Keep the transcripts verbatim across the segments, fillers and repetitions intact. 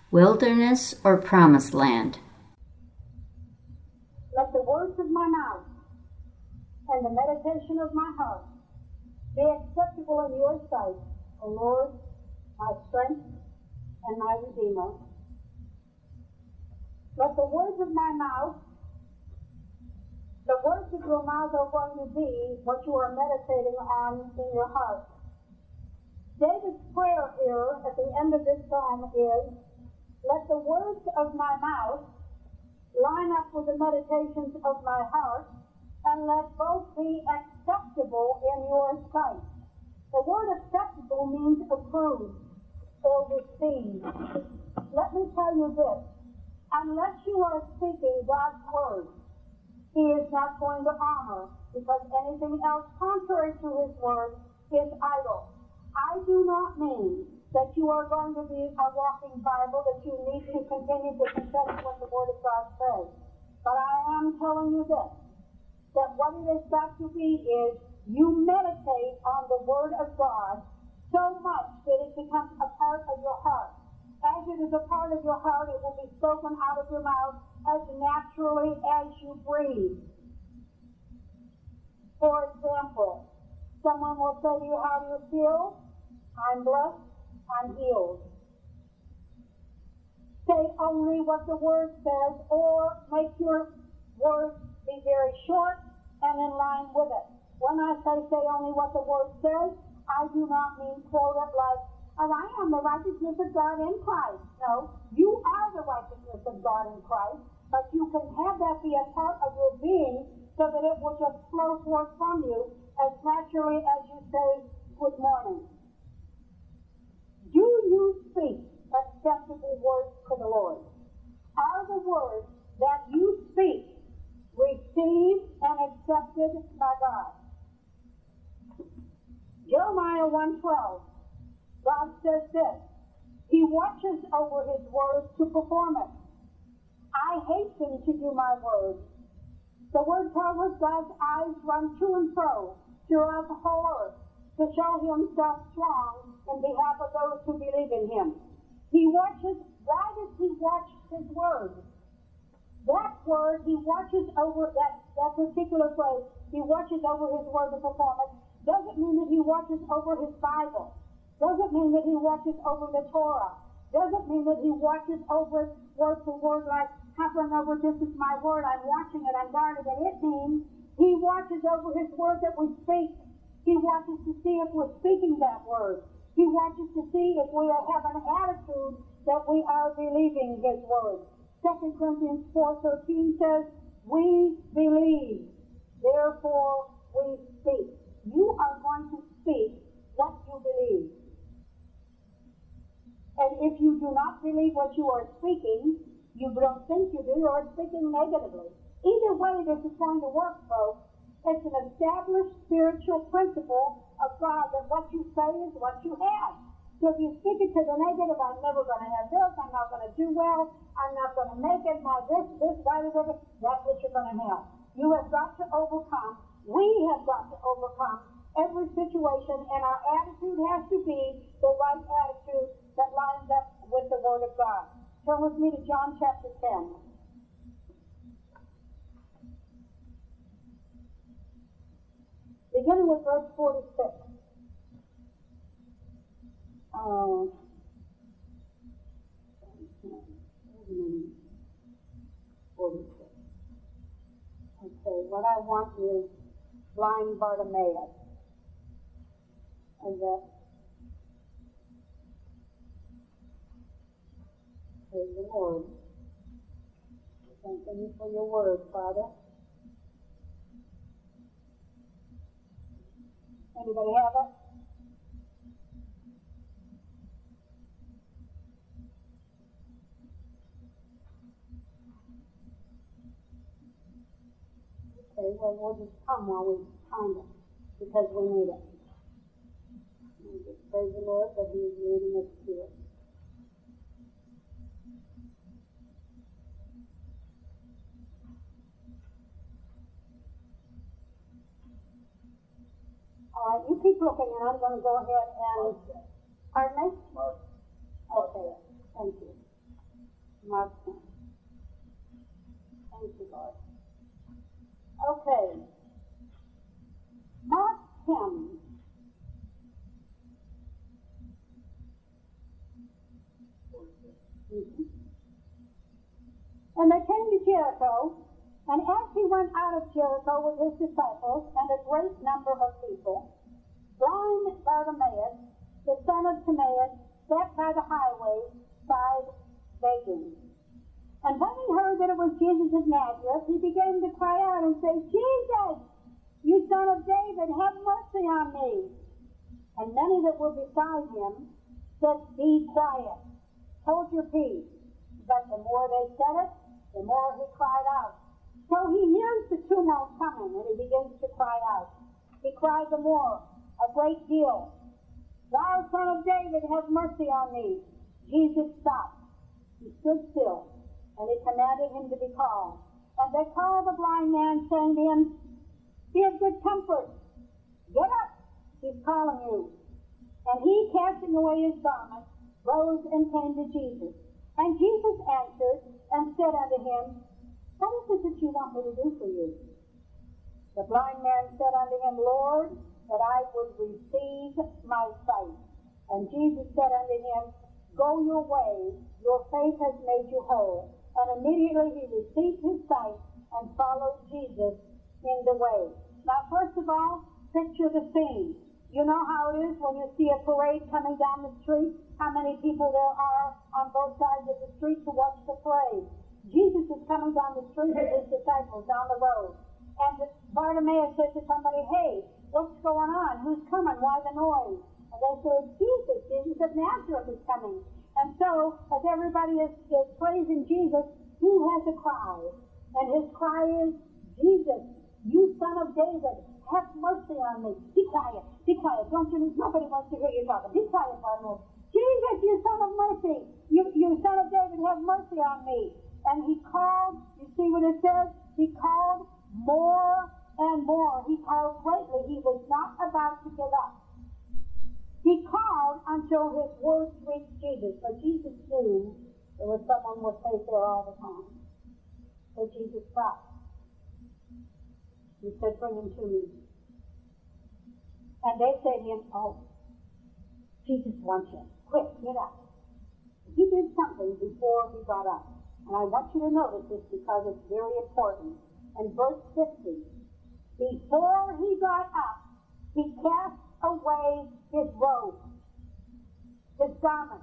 Wilderness or promised land? Let the words of my mouth and the meditation of my heart be acceptable in your sight, O Lord, my strength and my Redeemer. Let the words of my mouth, the words of your mouth are going to be what you are meditating on in your heart. David's prayer here at the end of this psalm is, let the words of my mouth line up with the meditations of my heart, and let both be acceptable in your sight. The word acceptable means approved or received. Let me tell you this. Unless you are speaking God's word, He is not going to honor, because anything else contrary to His word is idle. I do not mean that you are going to be a walking Bible, that you need to continue to confess what the Word of God says. But I am telling you this, that what it has got to be is you meditate on the Word of God so much that it becomes a part of your heart. As it is a part of your heart, it will be spoken out of your mouth as naturally as you breathe. For example, someone will say to you, how do you feel? I'm blessed, I'm healed. Say only what the Word says, or make your words be very short and in line with it. When I say say only what the Word says, I do not mean quote it like, oh, I am the righteousness of God in Christ. No, you are the righteousness of God in Christ, but you can have that be a part of your being so that it will just flow forth from you as naturally as you say good morning. Do you speak acceptable words to the Lord? Are the words that you speak received and accepted by God? Jeremiah one twelve, God says this, He watches over His word to perform it. I hasten to do my word. The word tells us God's eyes run to and fro throughout the whole earth to show Himself strong in behalf of those who believe in Him. He watches. Why does He watch His word? That word, He watches over that, that particular phrase. He watches over His word to perform it. Doesn't mean that He watches over His Bible. Doesn't mean that He watches over the Torah. Doesn't mean that He watches over it word for word like hovering over, this is my word, I'm watching it, I'm guarding it. It means He watches over His word that we speak. He watches to see if we're speaking that word. He watches to see if we have an attitude that we are believing His word. Second Corinthians four thirteen says, we believe, therefore we speak. You are going to speak what you believe. And if you do not believe what you are speaking, you don't think you do, or speaking negatively. Either way, this is going to work, folks. It's an established spiritual principle of God that what you say is what you have. So if you speak it to the negative, I'm never going to have this, I'm not going to do well, I'm not going to make it, my this, this, that, whatever, that's what you're going to have. You have got to overcome, we have got to overcome every situation, and our attitude has to be the right attitude that lines up with the Word of God. Turn with me to John chapter ten. Beginning with verse forty-six. Um, forty-six. Okay, what I want is blind Bartimaeus. And that, praise the Lord. Thank you for your word, Father. Anybody have it? Okay, well, we'll just come while we find it, because we need it. And just praise the Lord that He is leading us to it. All right, you keep looking, and I'm going to go ahead and... Pardon me? Okay, thank you. Mm-hmm. And they came to Jericho, and as he went out of Jericho with his disciples and a great number of people, blind Bartimaeus, the son of Timaeus, sat by the highway side begging. And when he heard that it was Jesus of Nazareth, he began to cry out and say, Jesus, you son of David, have mercy on me. And many that were beside him said, Be quiet, hold your peace. But the more they said it, the more he cried out. So he hears the tumult coming, and he begins to cry out. He cried the more, a great deal. Thou son of David, have mercy on me. Jesus stopped. He stood still, and he commanded him to be called. And they called the blind man, saying to him, Be of good comfort. Get up. He's calling you. And he, casting away his garment, rose and came to Jesus. And Jesus answered and said unto him, What is it that you want me to do for you? The blind man said unto him, Lord, that I would receive my sight. And Jesus said unto him, Go your way, your faith has made you whole. And immediately he received his sight and followed Jesus in the way. Now, first of all, picture the scene. You know how it is when you see a parade coming down the street, how many people there are on both sides of the street to watch the parade. Jesus is coming down the street with his disciples down the road. And Bartimaeus says to somebody, Hey, what's going on? Who's coming? Why the noise? And they say, Jesus, Jesus of Nazareth is coming. And so, as everybody is, is praising Jesus, he has a cry. And his cry is, Jesus, you son of David, have mercy on me. Be quiet. Be quiet. Don't you? Nobody wants to hear you talking. Be quiet, Bartimaeus. Jesus, you son of mercy. You, you son of David, have mercy on me. And he called, you see what it says? He called more and more. He called greatly. He was not about to give up. He called until his words reached Jesus. But Jesus knew there was someone with faith there all the time. So Jesus stopped. He said, Bring him to me. And they said to him, Oh, Jesus wants you. Quick, get up. He did something before he got up. And I want you to notice this because it's very important. In verse fifty, before he got up, he cast away his robe, his garment.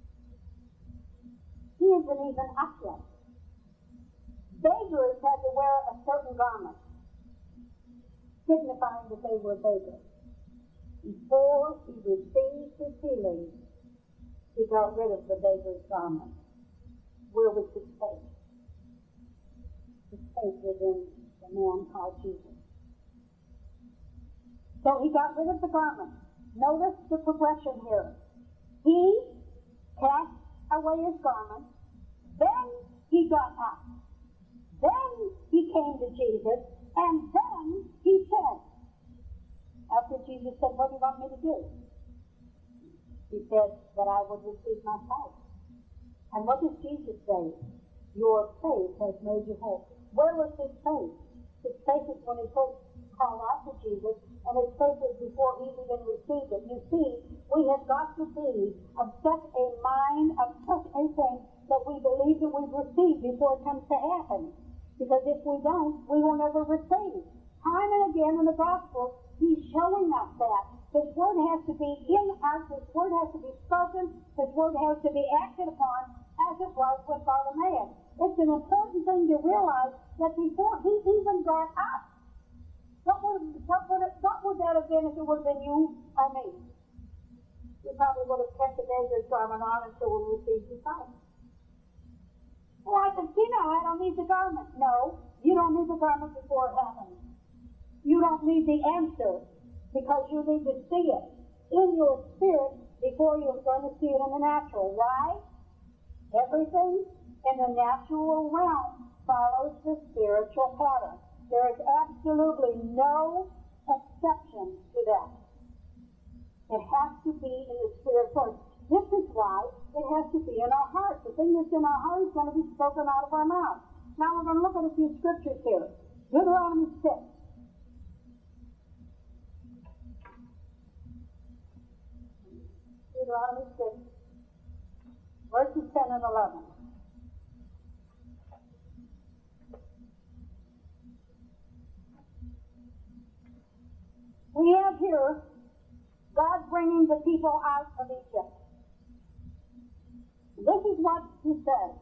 He isn't even up yet. Beggars had to wear a certain garment, signifying that they were beggars. Before he received his healing, he got rid of the beggar's garment. Where was his faith? His faith was in the man called Jesus. So he got rid of the garment. Notice the progression here. He cast away his garment. Then he got up. Then he came to Jesus. And then he said, after Jesus said, What do you want me to do? He said that I would receive my sight. And what does Jesus say? Your faith has made you whole. Where was his faith? His faith is when he first called out to Jesus, and his faith was before he even received it. You see, we have got to be of such a mind, of such a thing, that we believe that we've received before it comes to happen. Because if we don't, we will never receive. Time and again in the Gospel, he's showing us that. His word has to be in us, his word has to be spoken, his word has to be acted upon, as it was with Bartimaeus. It's an important thing to realize that before he even got up, what would, what would, it, what would that have been if it would have been you or me? We probably would have kept the beggar's garment on until we received his sight. Oh, I can see now, I don't need the garment. No, you don't need the garment before it happens. You don't need the answer because you need to see it in your spirit before you're going to see it in the natural. Why? Everything in the natural realm follows the spiritual pattern. There is absolutely no exception to that. It has to be in the spirit first. This is why it has to be in our heart. The thing that's in our heart is going to be spoken out of our mouth. Now we're going to look at a few scriptures here. Deuteronomy six. Deuteronomy six. verses ten and eleven. We have here God bringing the people out of Egypt. This is what he says.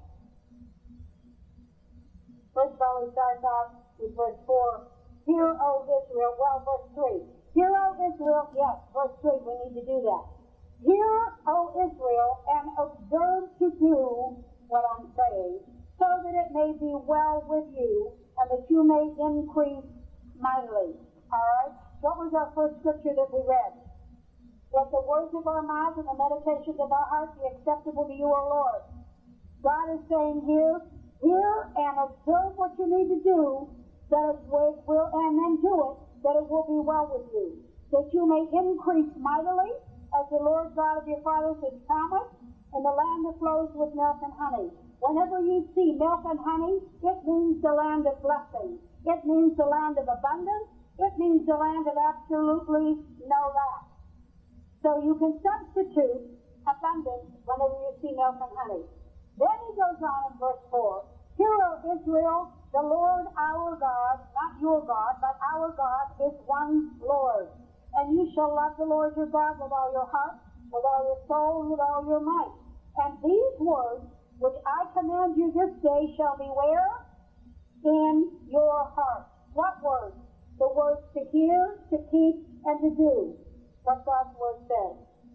First of all, he starts off with verse four. Hear, O Israel. Well, verse three. Hear, O Israel. Yes, verse three, we need to do that. Hear, O Israel, and observe to do what I'm saying, so that it may be well with you, and that you may increase mightily. All right? What was our first scripture that we read? Let the words of our mouth and the meditations of our heart be acceptable to you, O Lord. God is saying here, hear and observe what you need to do, that it will, and then do it, that it will be well with you, that you may increase mightily, as the Lord God of your fathers has promised, in the land that flows with milk and honey. Whenever you see milk and honey, it means the land of blessing. It means the land of abundance. It means the land of absolutely no lack. So you can substitute abundance whenever you see milk and honey. Then he goes on in verse four. Hear, O Israel, the Lord our God, not your God, but our God is one Lord. And you shall love the Lord your God with all your heart, with all your soul, and with all your might. And these words, which I command you this day, shall be where? In your heart. What words? The words to hear, to keep, and to do what God's word says.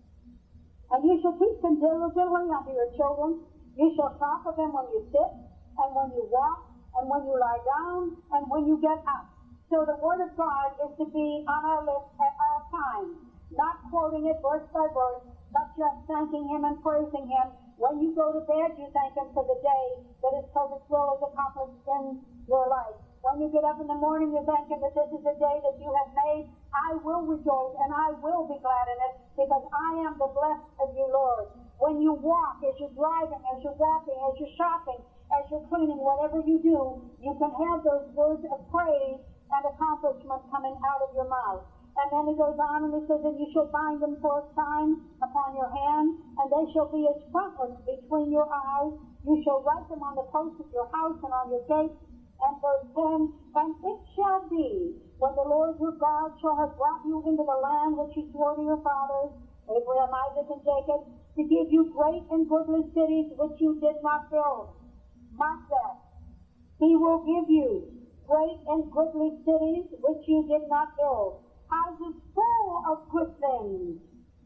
And you shall teach them diligently unto your children. You shall talk of them when you sit, and when you walk, and when you lie down, and when you get up. So the word of God is to be on our lips at all times, not quoting it verse by verse, but just thanking him and praising him. When you go to bed, you thank him for the day that his perfect will is accomplished in your life. When you get up in the morning, you thank him that this is a day that you have made. I will rejoice and I will be glad in it, because I am the blessed of you, Lord. When you walk, as you're driving, as you're walking, as you're shopping, as you're cleaning, whatever you do, you can have those words of praise and accomplishment coming out of your mouth. And then he goes on and he says, and you shall bind them for a sign upon your hand, and they shall be as frontlets between your eyes. You shall write them on the posts of your house and on your gates. And verse ten, and it shall be, when the Lord your God shall have brought you into the land which he swore to your fathers, Abraham, Isaac, and Jacob, to give you great and goodly cities which you did not build. Mark that. He will give you great and goodly cities which you did not build. Houses full of good things.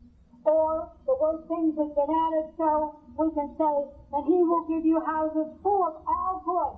Or the word things has been added, so we can say that he will give you houses full of all good,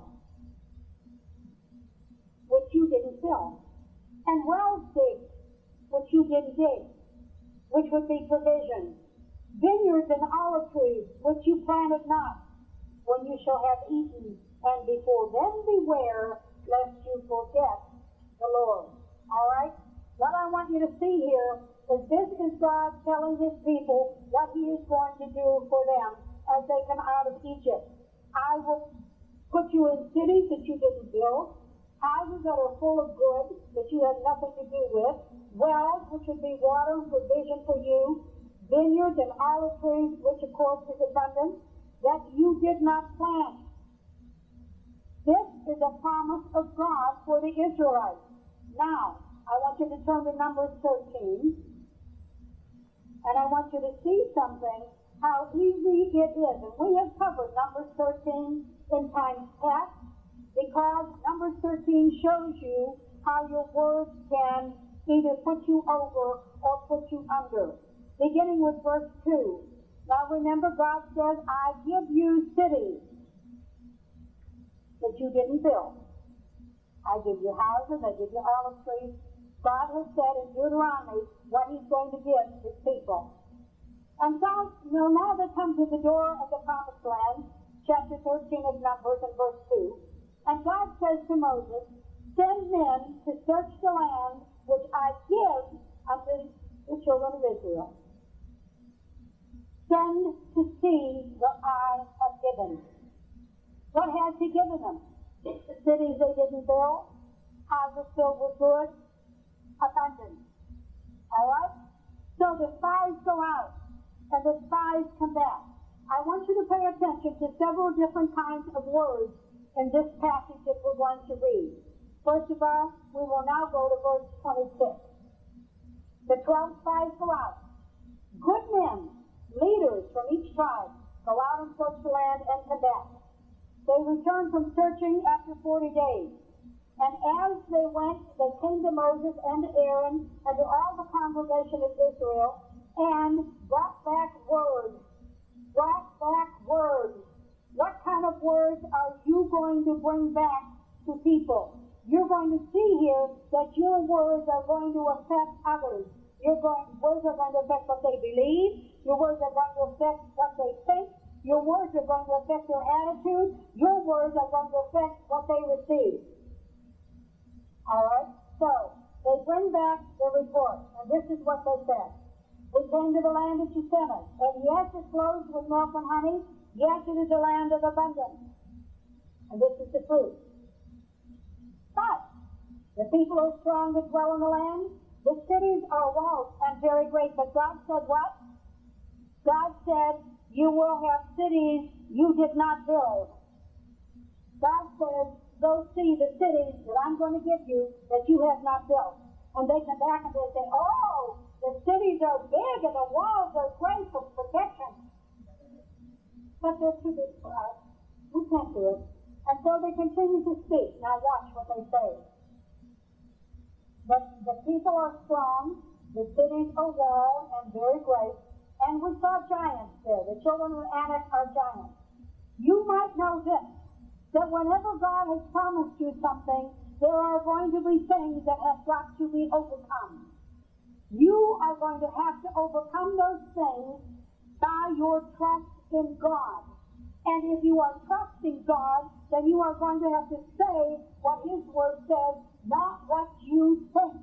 which you didn't fill, and wells digged, which you didn't dig, which would be provision. Vineyards and olive trees, which you planted not, when you shall have eaten, and before them beware, lest you forget the Lord. All right? What I want you to see here is this is God telling his people what he is going to do for them as they come out of Egypt. I will put you in cities that you didn't build, houses that are full of good that you have nothing to do with, wells which would be water and provision for you, vineyards and olive trees, which of course is abundance, that you did not plant. This is a promise of God for the Israelites. Now, I want you to turn to Numbers thirteen, and I want you to see something, how easy it is. And we have covered Numbers thirteen in times past, because Numbers thirteen shows you how your words can either put you over or put you under. Beginning with verse two. Now remember, God says, I give you cities that you didn't build. I give you houses, I give you olive trees. God has said in Deuteronomy what he's going to give his people. And so, you know, now they come to the door of the promised land, chapter thirteen of Numbers and verse two. And God says to Moses, send men to search the land which I give unto the children of Israel. Send to see what I have given. What has he given them? Cities they didn't build, houses filled with good, abundance. All right? So the spies go out, and the spies come back. I want you to pay attention to several different kinds of words in this passage that we're going to read. First of all, we will now go to verse twenty-six. The twelve spies go out. Good men, leaders from each tribe, go out and search the land and come back. They returned from searching after forty days. And as they went, they came to Moses and to Aaron and to all the congregation of Israel and brought back words. Brought back words. What kind of words are you going to bring back to people? You're going to see here that your words are going to affect others. Your going, words are going to affect what they believe. Your words are going to affect what they think. Your words are going to affect their attitude. Your words are going to affect what they receive. All right? So, they bring back their report. And this is what they said. We came to the land that you sent us. And yes, it flows with milk and honey. Yes, it is a land of abundance. And this is the fruit. But the people are strong that dwell in the land. The cities are walled and very great. But God said what? God said, you will have cities you did not build. God said, go see the cities that I'm going to give you that you have not built. And they come back and they say, oh, the cities are big and the walls are great for protection. But they're too big for us. We can't do it. And so they continue to speak. Now watch what they say. But the people are strong, the cities are walled and very great, and we saw giants there. The children of Anak are giants. You might know this, that whenever God has promised you something, there are going to be things that have got to be overcome. You are going to have to overcome those things by your trust in God. And if you are trusting God, then you are going to have to say what His Word says, not what you think.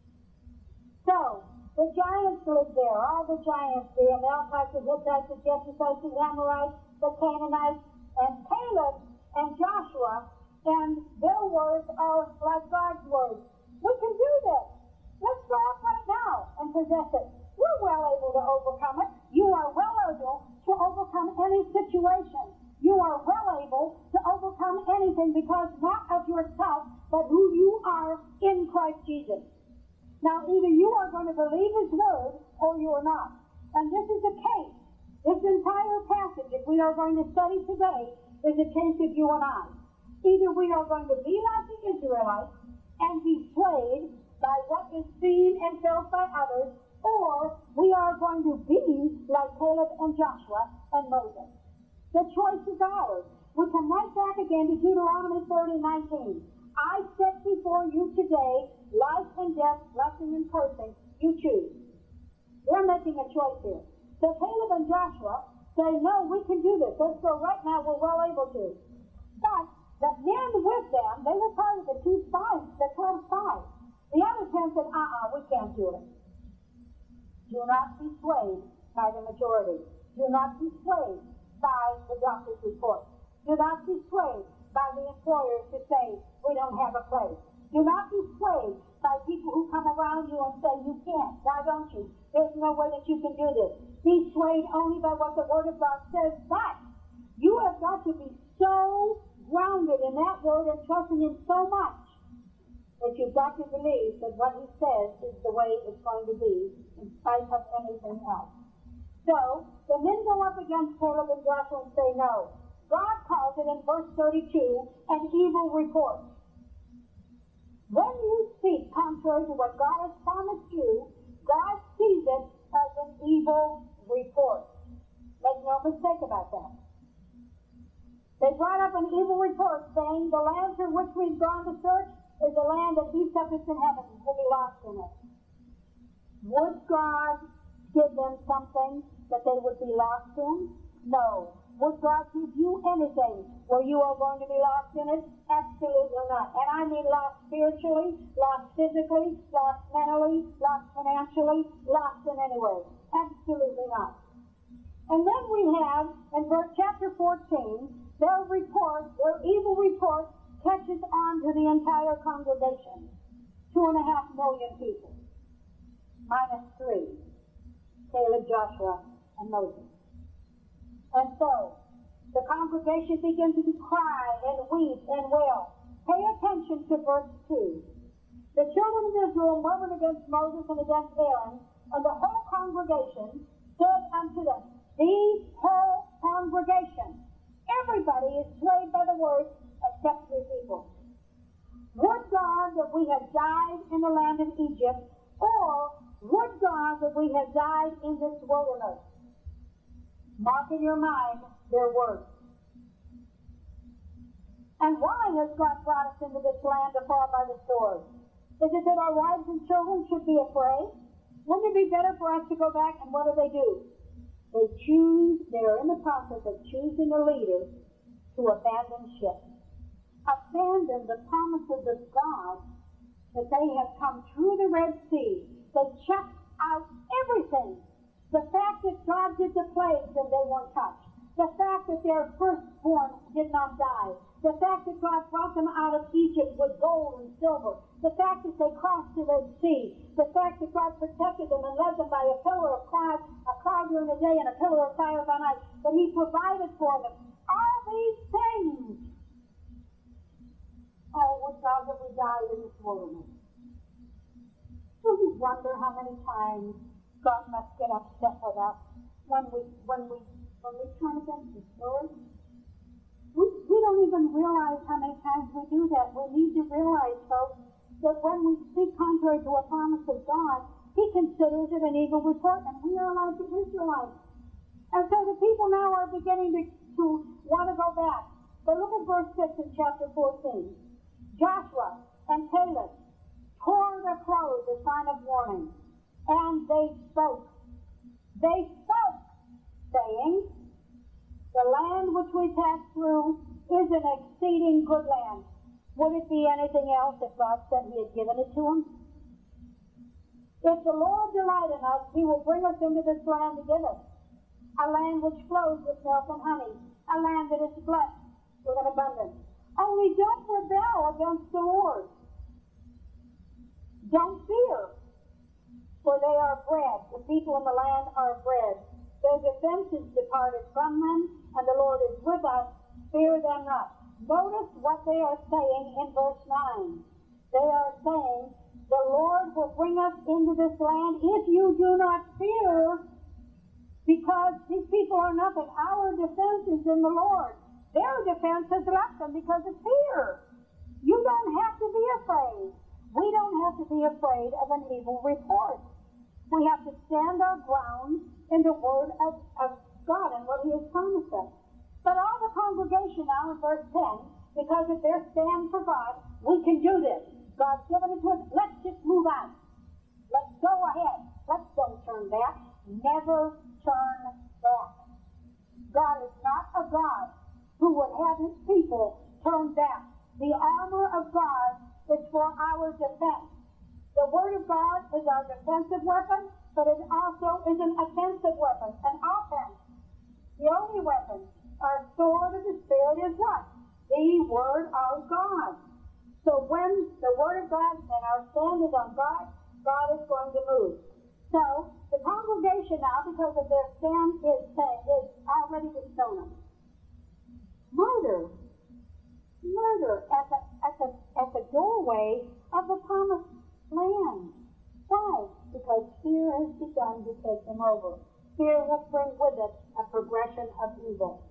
So, the giants lived there, all the giants, the Amalekites, the Hittites, the Jebusites, the Amorites, the Canaanites, and Caleb and Joshua, and their words are like God's words. We can do this. Let's go out right now and possess it. We're well able to overcome it. You are well able to overcome any situation. You are well able to overcome anything because not of yourself, but who you are in Christ Jesus. Now, either you are going to believe His Word or you are not. And this is the case. This entire passage, if we are going to study today, is a case of you and I. Either we are going to be like the Israelites and be swayed by what is seen and felt by others, or we are going to be like Caleb and Joshua and Moses. The choice is ours. We come right back again to Deuteronomy thirty nineteen. I set before you today life and death, blessing and cursing. You choose. They're making a choice here. So Caleb and Joshua say, no, we can do this. Let's go right now. We're well able to. But the men with them, they were part of the two spies, the twelve spies. The other ten said, uh-uh, we can't do it. Do not be swayed by the majority. Do not be swayed by the doctor's report. Do not be swayed by the employers to say, we don't have a place. Do not be swayed by people who come around you and say, you can't. Why don't you? There's no way that you can do this. Be swayed only by what the Word of God says. But you have got to be so grounded in that Word and trusting Him so much that you've got to believe that what He says is the way it's going to be in spite of anything else. So, the men go up against Caleb and Joshua and say no. God calls it in verse thirty-two an evil report. When you speak contrary to what God has promised you, God sees it as an evil report. Make no mistake about that. They brought up an evil report saying the land through which we've gone to search is a land that these subjects in heaven will be lost in it. Would God give them something that they would be lost in? No. Would God give you anything where you are going to be lost in it? Absolutely not. And I mean lost spiritually, lost physically, lost mentally, lost financially, lost in any way. Absolutely not. And then we have, in verse chapter fourteen, their report, their evil report, catches on to the entire congregation. Two and a half million people. Minus three. Caleb, Joshua, and Moses. And so, the congregation began to cry and weep and wail. Pay attention to verse two. The children of Israel murmured against Moses and against Aaron, and the whole congregation said unto them, the whole congregation, everybody is swayed by the word except three people. Would God that we had died in the land of Egypt, or would God that we had died in this wilderness? Mark in your mind their words. And why has God brought us into this land to fall by the sword? Is it that our wives and children should be afraid? Wouldn't it be better for us to go back? And what do they do? They choose, they are in the process of choosing a leader to abandon ship. Abandon the promises of God that they have come through the Red Sea. They checked out everything. The fact that God did the plagues and they weren't touched. The fact that their firstborn did not die. The fact that God brought them out of Egypt with gold and silver. The fact that they crossed the Red Sea. The fact that God protected them and led them by a pillar of cloud, a cloud during the day and a pillar of fire by night. That He provided for them. All these things. Oh, would God that we died in this wilderness. Do you wonder how many times God must get upset with us when we when we when we turn against His word? We, we don't even realize how many times we do that. We need to realize, folks, that when we speak contrary to a promise of God, He considers it an evil report, and we are like the Israelites. And so the people now are beginning to, to want to go back. But look at verse six in chapter fourteen. Joshua and Caleb tore their clothes, a sign of warning, and they spoke. They spoke, saying, the land which we passed through is an exceeding good land. Would it be anything else if God said He had given it to them? If the Lord delight in us, He will bring us into this land to give us. A land which flows with milk and honey. A land that is blessed with an abundance. Only don't rebel against the Lord. Don't fear, for they are bread. The people in the land are bread. Their defense is departed from them, and the Lord is with us. Fear them not. Notice what they are saying in verse nine. They are saying, the Lord will bring us into this land if you do not fear, because these people are nothing. Our defense is in the Lord. Their defense has left them because of fear. You don't have to be afraid. We don't have to be afraid of an evil report. We have to stand our ground in the word of, of God and what He has promised us. But all the congregation now in verse ten, because of their stand for God, we can do this. God's given it to us. Let's just move on. Let's go ahead. Let's don't turn back. Never turn back. God is not a God who would have His people turn back. The armor of God is for our defense. The Word of God is our defensive weapon, but it also is an offensive weapon, an offense. The only weapon, our sword of the Spirit, is what? The Word of God. So when the Word of God and our stand is on God, God is going to move. So the congregation now, because of their stand, is saying, is already to stone them. Murder. Murder at the, at the, at the doorway of the promised land. Why? Because fear has begun to take them over. Fear will bring with it a progression of evil.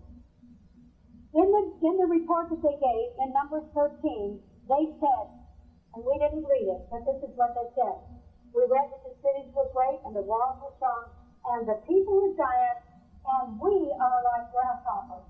In the, in the report that they gave in Numbers thirteen, they said, and we didn't read it, but this is what they said. We read that the cities were great and the walls were strong, and the people were giants, and we are like grasshoppers.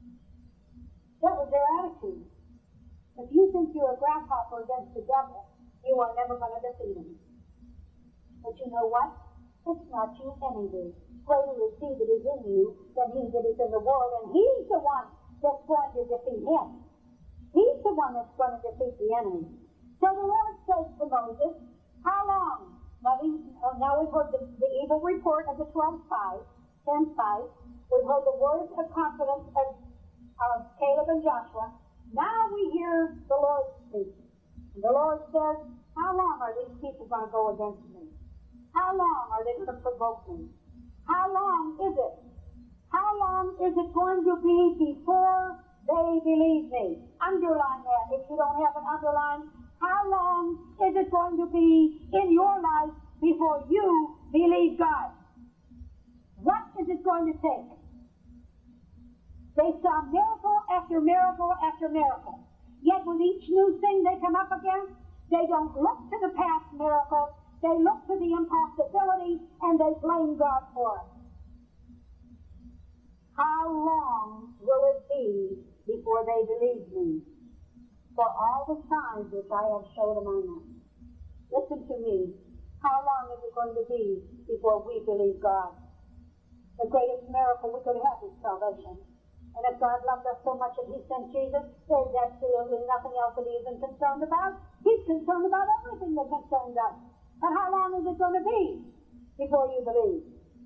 That was their attitude. If you think you're a grasshopper against the devil, you are never going to defeat him. But you know what? It's not you anyway. Greater is He that is in you than he that is in the world, and He's the one that's going to defeat him. He's the one that's going to defeat the enemy. So the Lord says to Moses, how long? Now, we, uh, now we've heard the, the evil report of the twelve spies, ten spies. We've heard the words of confidence of, of Caleb and Joshua. Now we hear the Lord speak. And the Lord says, how long are these people going to go against me? How long are they going to provoke me? How long is it How long is it going to be before they believe me? Underline that if you don't have it underlined. How long is it going to be in your life before you believe God? What is it going to take? They saw miracle after miracle after miracle. Yet with each new thing they come up against, they don't look to the past miracle. They look to the impossibility and they blame God for it. How long will it be before they believe me? For all the signs which I have showed among them. Listen to me. How long is it going to be before we believe God? The greatest miracle we could have is salvation. And if God loved us so much that He sent Jesus, there's absolutely nothing else that He isn't concerned about. He's concerned about everything that concerns us. But how long is it going to be before you believe?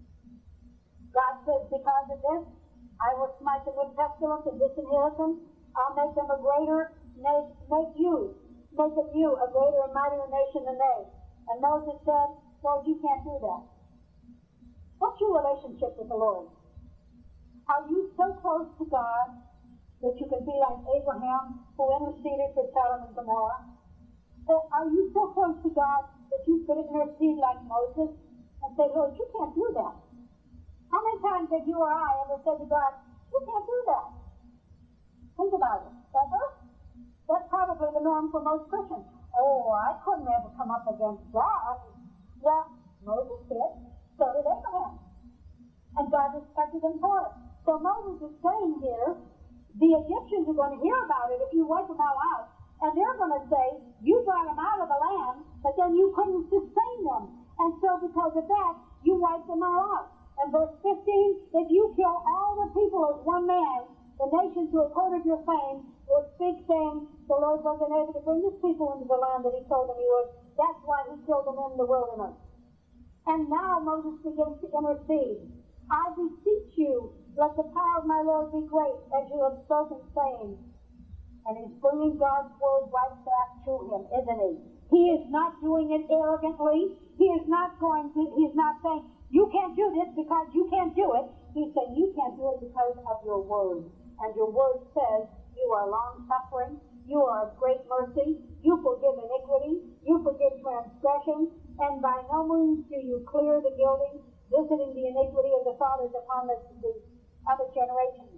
God says, because of this, I will smite them with pestilence and disinherit them. I'll make them a greater, make, make you, make of you a greater and mightier nation than they. And Moses said, Lord, you can't do that. What's your relationship with the Lord? Are you so close to God that you can be like Abraham, who interceded for Sodom and Gomorrah? Or are you so close to God that you could intercede like Moses and say, Lord, you can't do that? How many times have you or I ever said to God, you can't do that? Think about it. Ever? That's probably the norm for most Christians. Oh, I couldn't ever come up against God. Well, Moses did. So did Abraham. And God respected them for it. So Moses is saying here, the Egyptians are going to hear about it if you wipe them all out. And they're going to say, you brought them out of the land, but then you couldn't sustain them. And so because of that, you wiped them all out. And verse fifteen, if you kill all the people as one man, the nations who have heard of your fame will speak, saying, the Lord wasn't able to bring his people into the land that he told them he would. That's why he killed them in the wilderness. And now Moses begins to intercede. I beseech you, let the power of my Lord be great, as you have spoken, saying. And he's bringing God's word right back to him, isn't he? He is not doing it arrogantly. He is not going to, he's not saying, you can't do this because you can't do it. He's saying, you can't do it because of your word. And your word says, you are long-suffering, you are of great mercy, you forgive iniquity, you forgive transgression, and by no means do you clear the guilty, visiting the iniquity of the fathers upon the, the other generations.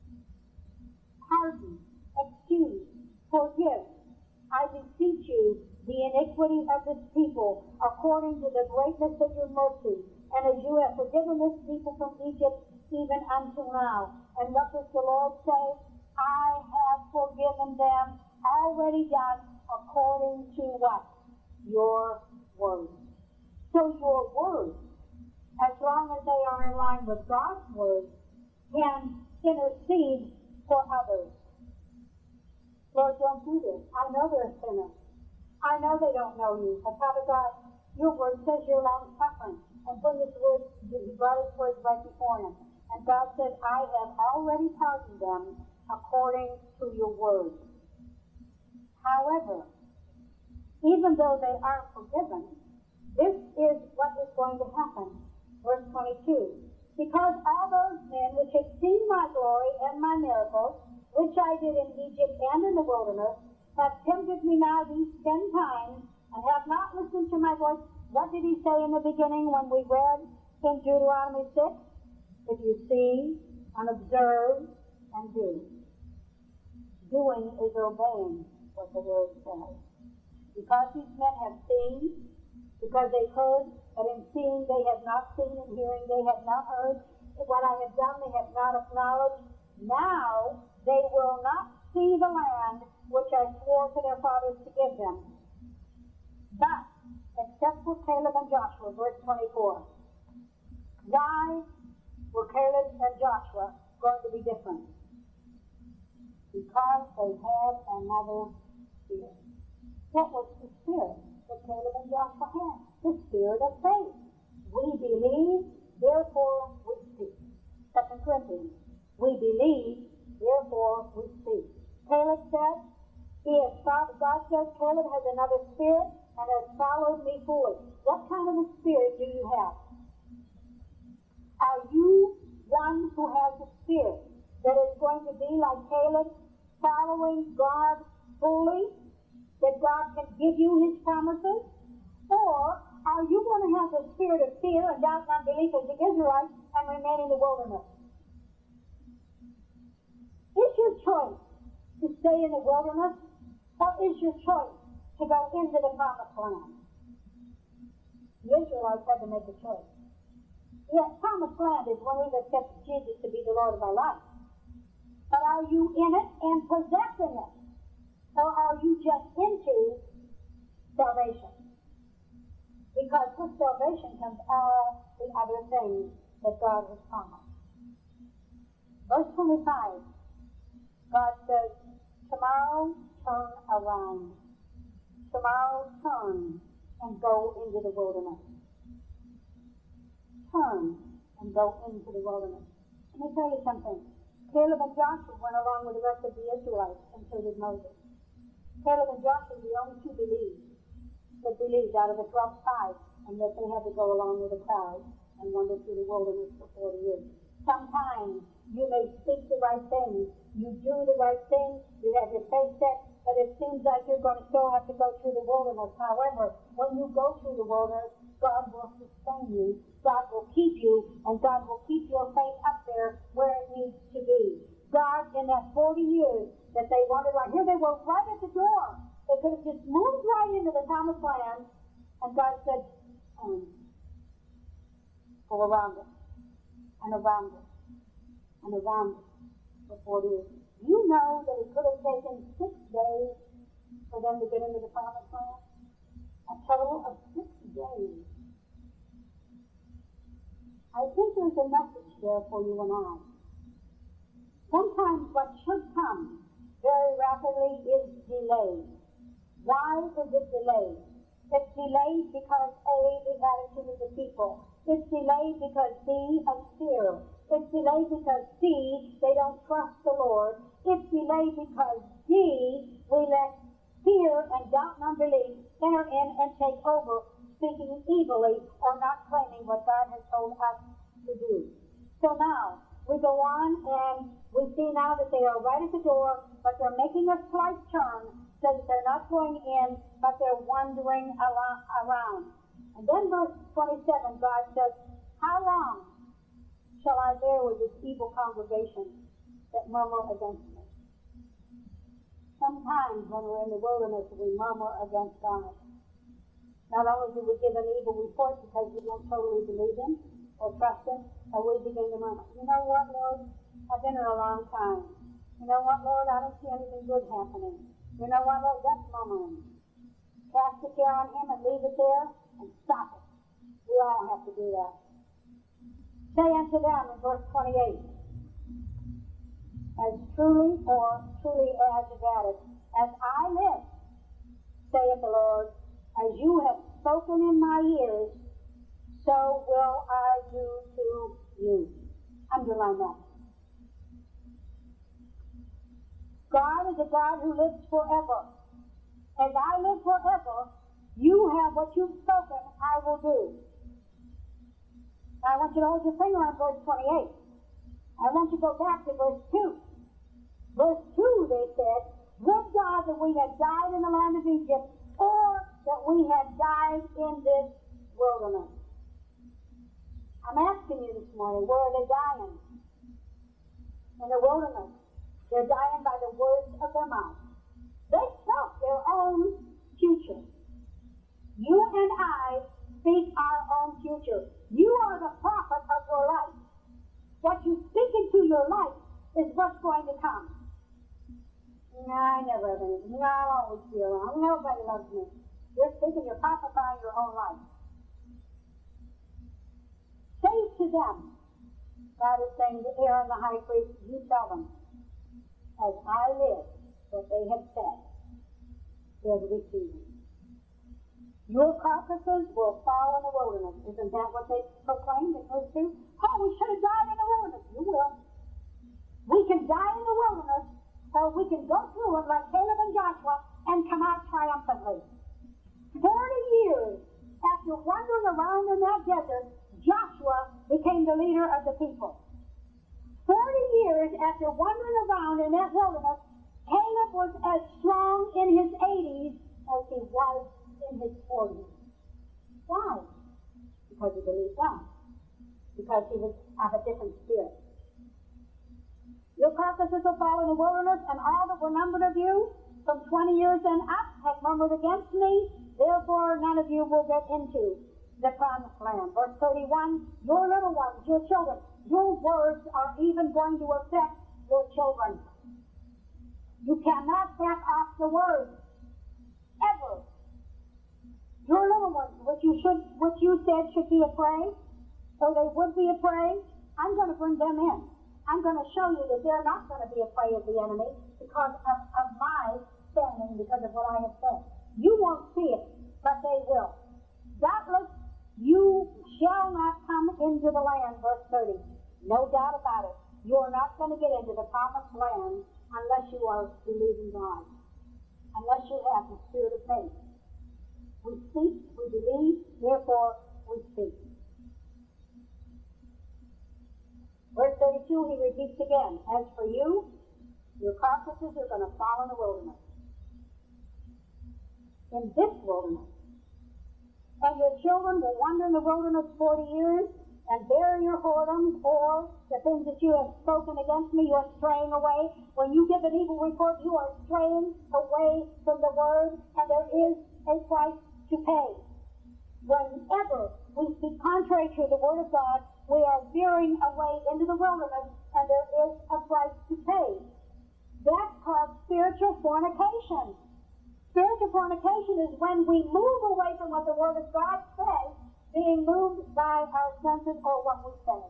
Pardon, excuse, forgive, I beseech you, the iniquity of this people, according to the greatness of your mercy, and as you have forgiven this people from Egypt, even unto now. And what does the Lord say? I have forgiven them, already done, according to what? Your word. So your word, as long as they are in line with God's word, can intercede for others. Lord, don't do this. I know they're sinners. I know they don't know you. But Father God, your word says you're long-suffering. And bring his word, he brought his words right before him. And God said, I have already pardoned them according to your word. However, even though they are forgiven, this is what is going to happen. Verse twenty-two. Because all those men which have seen my glory and my miracles, which I did in Egypt and in the wilderness, have tempted me now these ten times, and have not listened to my voice. What did he say in the beginning when we read in Deuteronomy six? If you see and observe and do. Doing is obeying what the word says. Because these men have seen, because they heard, but in seeing they have not seen, and hearing they have not heard, what I have done they have not acknowledged. Now they will not see the land which I swore to their fathers to give them. But except for Caleb and Joshua, verse twenty-four. Why were Caleb and Joshua going to be different? Because they had another spirit. What was the spirit that Caleb and Joshua had? The spirit of faith. We believe, therefore we speak. Second Corinthians. We believe, therefore we speak. Caleb said, he has followed, God says Caleb has another spirit and has followed me fully. What kind of a spirit do you have? Are you one who has a spirit that is going to be like Caleb, following God fully, that God can give you His promises? Or are you going to have the spirit of fear and doubt and unbelief as the Israelites and remain in the wilderness? Is your choice to stay in the wilderness, or is your choice to go into the promised land? The Israelites had to make a choice. Yes, promised land is when we've accepted Jesus to be the Lord of our life. But are you in it and possessing it? Or are you just into salvation? Because with salvation comes all the other things that God has promised. Verse twenty-five, God says, tomorrow turn around. Tomorrow turn and go into the wilderness. Turn and go into the wilderness. Let me tell you something. Caleb and Joshua went along with the rest of the Israelites, and so did Moses. Caleb and Joshua were the only two believed, that believed out of the twelve tribes, and that they had to go along with the crowd and wander through the wilderness for forty years. Sometimes you may speak the right thing, you do the right thing, you have your face set, but it seems like you're going to still have to go through the wilderness. However, when you go through the wilderness, God will sustain you, God will keep you, and God will keep your faith up there where it needs to be. God, in that forty years that they wandered around, here they were right at the door. They could have just moved right into the promised land, and God said, um, go around it, and around it, and around it for forty years. You know that it could have taken six days for them to get into the promised land? A total of six days. I think there's a message there for you and I. Sometimes what should come very rapidly is delayed. Why is it delayed? It's delayed because A, the attitude of the people. It's delayed because B, of fear. It's delayed because C, they don't trust the Lord. It's delayed because D, we let fear and doubt and unbelief enter in and take over, speaking evilly or not claiming what God has told us to do. So now, we go on and we see now that they are right at the door, but they're making a slight turn so that they're not going in, but they're wandering around. And then verse twenty-seven, God says, how long shall I bear with this evil congregation that murmur against me? Sometimes when we're in the wilderness, we murmur against God. Not only do we give an evil report because we don't totally believe Him or trust Him, but we begin to murmur. You know what, Lord? I've been here a long time. You know what, Lord? I don't see anything good happening. You know what, Lord? That's murmuring. Cast the care on Him and leave it there and stop it. We all have to do that. Say unto them in verse twenty-eight, as truly or truly as it added, as I live, saith the Lord, as you have spoken in my ears, so will I do to you. Underline that. God is a God who lives forever. As I live forever, you have what you've spoken, I will do. I want you to hold your finger on verse twenty-eight. I want you to go back to verse two. Verse two, they said, would God that we had died in the land of Egypt, or that we had died in this wilderness. I'm asking you this morning, where are they dying? In the wilderness. They're dying by the words of their mouth. They spoke their own future. You and I speak our own future. You are the prophet of your life. What you speak into your life is what's going to come. No, I never have anything. No, I always feel wrong. Nobody loves me. You're speaking, you're prophesying your own life. Say to them, God is saying to Aaron the high priest, you tell them, as I live, what they have said, they're receiving. Your carcasses will fall in the wilderness. Isn't that what they proclaimed in verse two? Oh, we should have died in the wilderness. You will. We can die in the wilderness, or we can go through it like Caleb and Joshua and come out triumphantly. Forty years after wandering around in that desert, Joshua became the leader of the people. Forty years after wandering around in that wilderness, Caleb was as strong in his eighties as he was in his forties. Why? Because he believed God. Because he was of a different spirit. Your carcasses will fall in the wilderness, and all that were numbered of you from twenty years and up have murmured against me. Therefore, none of you will get into the promised land. Verse thirty-one, your little ones, your children, your words are even going to affect your children. You cannot back off the word. Ever. Your little ones, which you should, which you said should be afraid, or they would be afraid, I'm going to bring them in. I'm going to show you that they're not going to be afraid of the enemy because of, of my standing, because of what I have said. You won't see it, but they will. Doubtless, you shall not come into the land, verse thirty. No doubt about it. You are not going to get into the promised land unless you are believing God. Unless you have the spirit of faith. We speak, we believe, therefore we speak. Verse thirty-two, he repeats again. As for you, your carcasses are going to fall in the wilderness. In this wilderness. And your children will wander in the wilderness forty years and bear your whoredoms, or the things that you have spoken against me, you are straying away. When you give an evil report, you are straying away from the word, and there is a price to pay. Whenever we speak contrary to the word of God, we are veering away into the wilderness, and there is a price to pay. That's called spiritual fornication. Spiritual fornication is when we move away from what the Word of God says, being moved by our senses or what we say.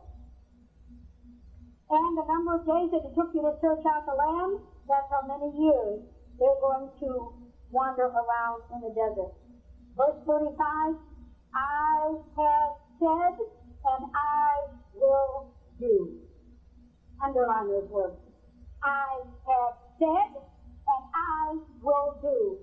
And the number of days that it took you to search out the land, that's how many years they're going to wander around in the desert. Verse forty-five, I have said and I will do. Underline those words. I have said and I will do.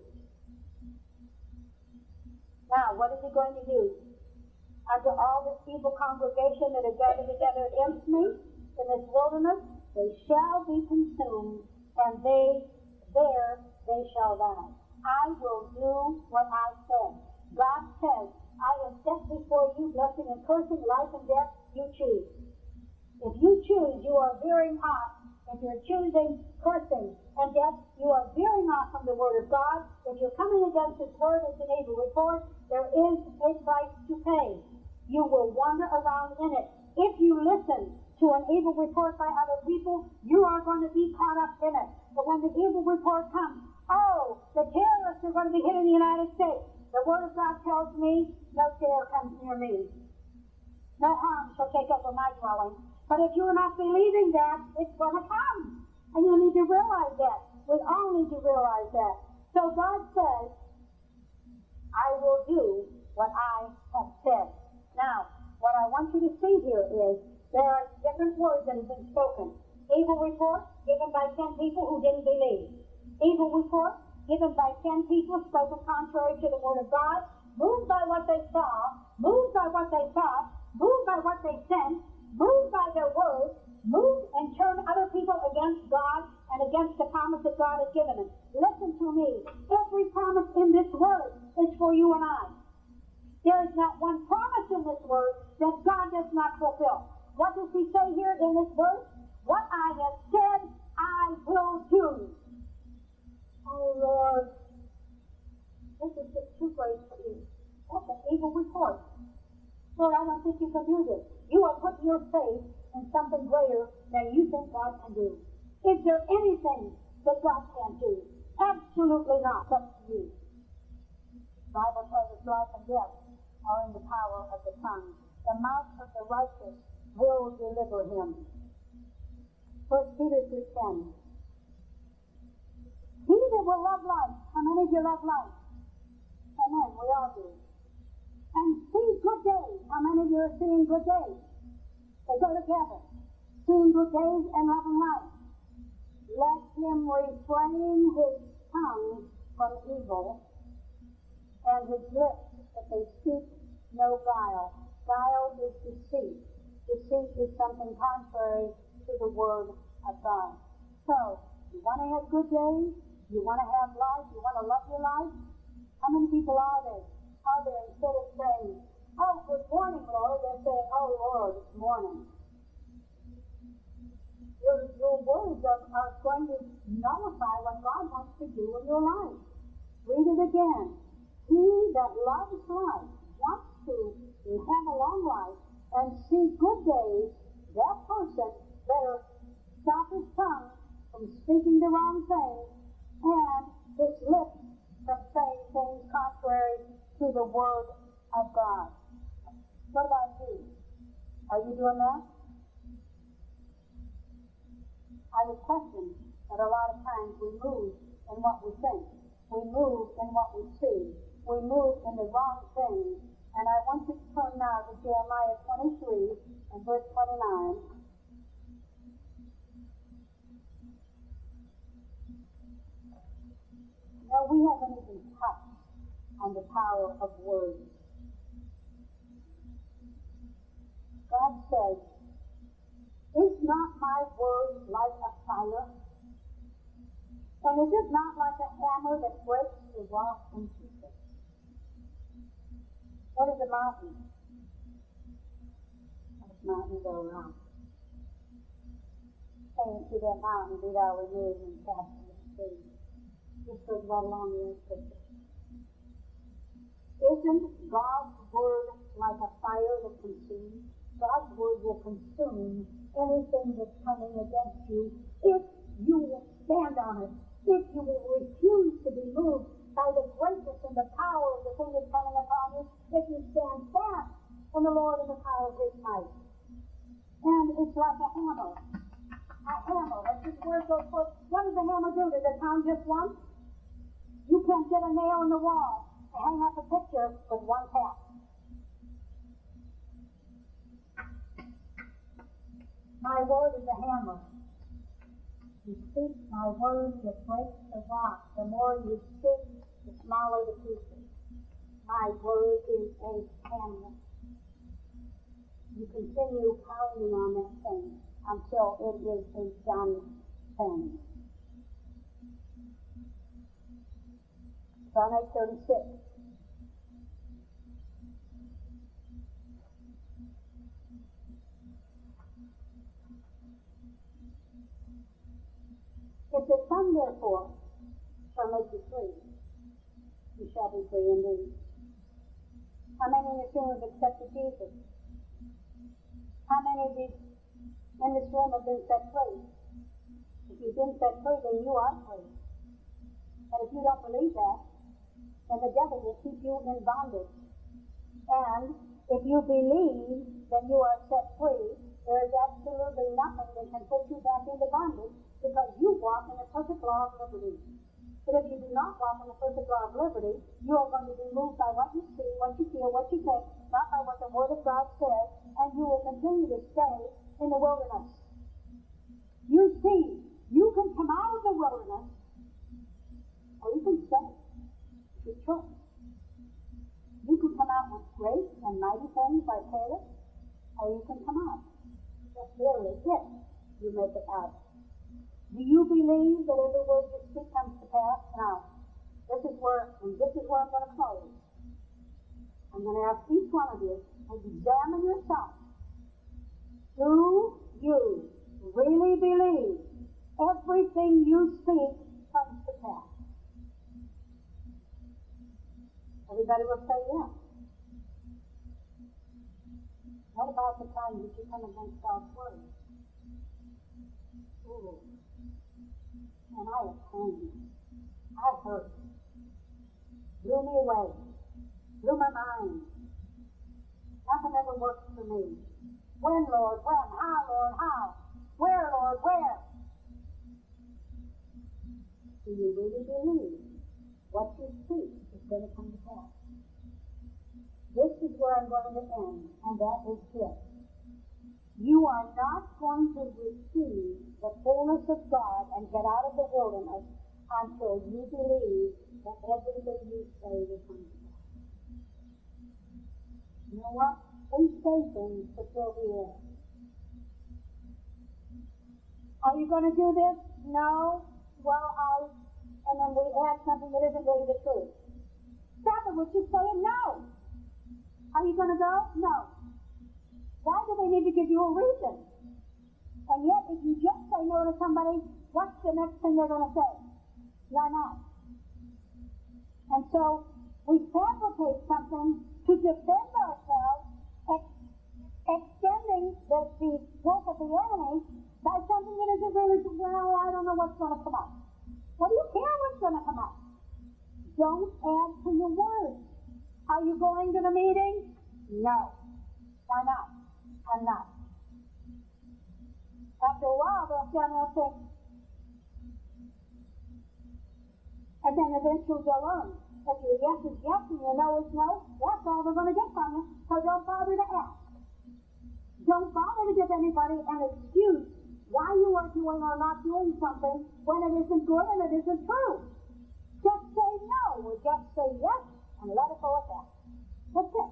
Now, what is he going to do? Unto all this evil congregation that have gathered together against me in this wilderness, they shall be consumed, and they there they shall die. I will do what I said. God says, I have set before you blessing and cursing, life and death, you choose. If you choose, you are veering off. If you're choosing cursing and death, you are veering off from the Word of God. If you're coming against His Word as an evil report, there is a price to pay. You will wander around in it. If you listen to an evil report by other people, you are going to be caught up in it. But when the evil report comes, oh, the terrorists are going to be hitting the United States. The Word of God tells me, no terror comes near me. No harm shall take up my dwelling. But if you're not believing that, it's going to come. And you need to realize that. We all need to realize that. So God says, I will do what I have said. Now, what I want you to see here is there are different words that have been spoken. Evil report given by ten people who didn't believe. Evil report given by ten people spoken contrary to the Word of God, moved by what they saw, moved by what they thought, moved by what they sensed, moved by their words, moved and turned other people against God and against the promise that God has given them. Listen to me. Every promise in this word is for you and I. There is not one promise in this word that God does not fulfill. What does he say here in this verse? What I have said, I will do. Oh, Lord. This is just too great for you. That's an evil report. Lord, I don't think you can do this. You are putting your faith in something greater than you think God can do. Is there anything that God can't do? Absolutely not. Up to you. The Bible tells us life and death are in the power of the tongue. The mouth of the righteous will deliver him. First Peter three ten. He that will love life. How many of you love life? Amen. We all do. And see good days. How many of you are seeing good days? They go together. Seeing good days and loving life. Let him refrain his tongue from evil, and his lips that they speak no guile. Guile is deceit. Deceit is something contrary to the Word of God. So, you want to have good days? You want to have life? You want to love your life? How many people are there? Are there, instead of saying, oh, good morning, Lord, they're saying, oh, Lord, it's morning. Your, your words are, are going to nullify what God wants to do in your life. Read it again. He that loves life, wants to have a long life, and see good days, that person better stop his tongue from speaking the wrong thing, and his lips from saying things contrary to the Word of God. What about you? Are you doing that? I would question that a lot of times we move in what we think. We move in what we see. We move in the wrong things. And I want you to turn now to Jeremiah twenty-three and verse twenty-nine. Now, we haven't even touched on the power of words. God says, is not my word like a fire? And is it not like a hammer that breaks the rock in pieces? What is a mountain? Those mountains are rock. Say into that mountain, be thou removed and cast into the sea. Just goes right along the picture. Isn't God's word like a fire that consumes? God's word will consume anything that's coming against you if you will stand on it, if you will refuse to be moved by the greatness and the power of the thing that's coming upon you, if you stand fast in the Lord and the power of His might. And it's like a hammer. A hammer. Let's just word goes forth. What does a hammer do? Does it pound just once? You can't get a nail in the wall to hang up a picture with one tap. My word is a hammer. You speak my word, it breaks the rock. The more you speak, the smaller the pieces. My word is a hammer. You continue pounding on that thing until it is a done thing. Psalm eight thirty-six. If the Son, therefore, shall make you free, you shall be free indeed. How many in this room have accepted Jesus? How many of you in this room have been set free? If you've been set free, then you are free. But if you don't believe that, then the devil will keep you in bondage. And if you believe that you are set free, there is absolutely nothing that can put you back into bondage, because you walk in the perfect law of liberty. But if you do not walk in the perfect law of liberty, you are going to be moved by what you see, what you feel, what you think, not by what the Word of God says, and you will continue to stay in the wilderness. You see, you can come out of the wilderness, or you can stay. It's your choice. You can come out with great and mighty things like Caleb, or you can come out. That's literally it. You make it out. Do you believe that every word you speak comes to pass? Now, this is where, and this is where I'm going to close. I'm going to ask each one of you to examine yourself. Do you really believe everything you speak comes to pass? Everybody will say yes. What about the time that you come against God's word? Ooh. And I have pain. I hurt. Blew me away. Blew my mind. Nothing ever works for me. When, Lord? When? How, Lord? How? Where, Lord? Where? Do you really believe what you speak is going to come to pass? This is where I'm going to end, and that is this. You are not going to receive the fullness of God and get out of the wilderness until you believe that everything you say will come to pass. You know what? We say things to fill the air. Are you going to do this? No. Well, I, and then we add something that isn't really the truth. Stop it. We're just saying no. Are you going to go? No. Why do they need to give you a reason? And yet, if you just say no to somebody, what's the next thing they're going to say? Why not? And so, we fabricate something to defend ourselves, ex- extending the, the work of the enemy by something that isn't really, well, I don't know what's going to come up. What do you care what's going to come up? Don't add to your words. Are you going to the meeting? No. Why not? I'm not. After a while, they'll stand there and say, and then eventually they'll learn. If your yes is yes and your no is no, that's all they're going to get from you. So don't bother to ask. Don't bother to give anybody an excuse why you are doing or not doing something when it isn't good and it isn't true. Just say no or just say yes and let it go at that. That's it.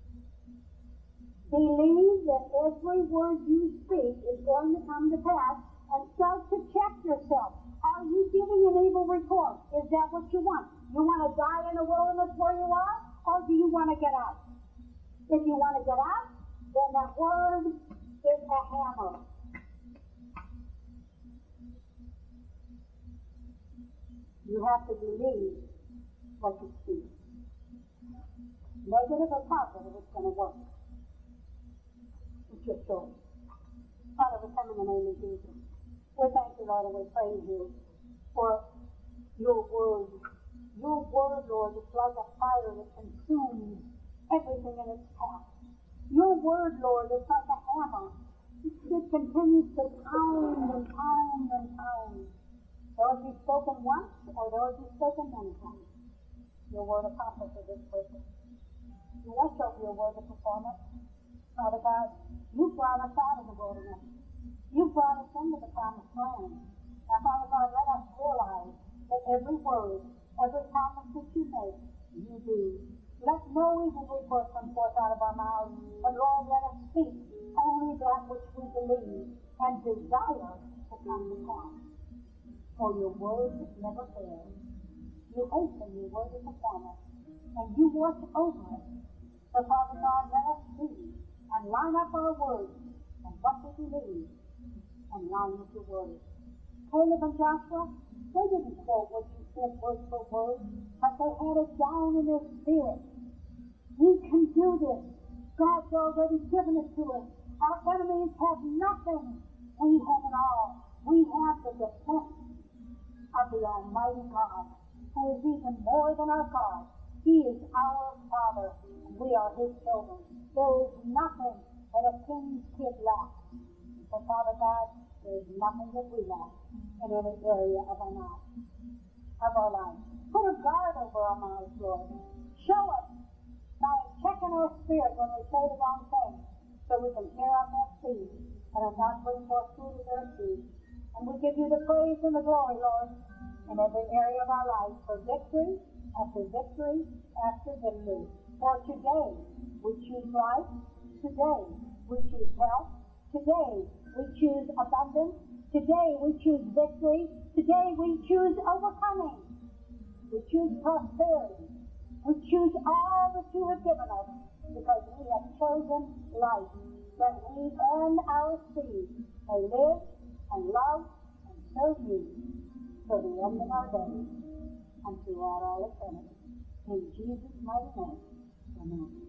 Believe that every word you speak is going to come to pass and start to check yourself. Are you giving an evil report? Is that what you want? You want to die in the wilderness where you are? Or do you want to get out? If you want to get out, then that word is a hammer. You have to believe what you speak. Negative or positive, it's going to work. It's your choice. Father, we come in the name of Jesus. We thank you, Lord, and we praise you for your word. Your word, Lord, is like a fire that consumes everything in its path. Your word, Lord, is like a hammer. It continues to pound and pound and pound. Though it be spoken once, or though it be spoken many times, your word accomplishes its purpose. You watch over your word to perform it. Father God, you brought us out of the wilderness. You brought us into the promised land. Now, Father God, let us realize that every word, every promise that you make, you do. Let no evil report come forth out of our mouths, but Lord, let us speak only that which we believe and desire to come to pass. For your word never fails. You hasten your word to perform it, and you watch over it. So, Father God, let us see and line up our words and what we believe and line with your word. Caleb and Joshua, they didn't quote what you said word for word, but they had it down in their spirit. We can do this. God's already given it to us. Our enemies have nothing. We have it all. We have the defense of the Almighty God, who is even more than our God. He is our Father, and we are His children. There is nothing that a king's kid lacks. So, Father God, there is nothing that we lack in any area of our life. Of our life. Put a guard over our mouths, Lord. Show us by checking our spirit when we say the wrong thing, so we can tear out that seed and not bring forth fruit of their seed. And we give you the praise and the glory, Lord, in every area of our life for victory after victory after victory. For today we choose life. Today we choose health. Today we choose abundance. Today we choose victory. Today we choose overcoming. We choose prosperity. We choose all that you have given us because we have chosen life, that we and our seed may live and love and serve you till the end of our days and throughout all eternity. In Jesus' mighty name, amen.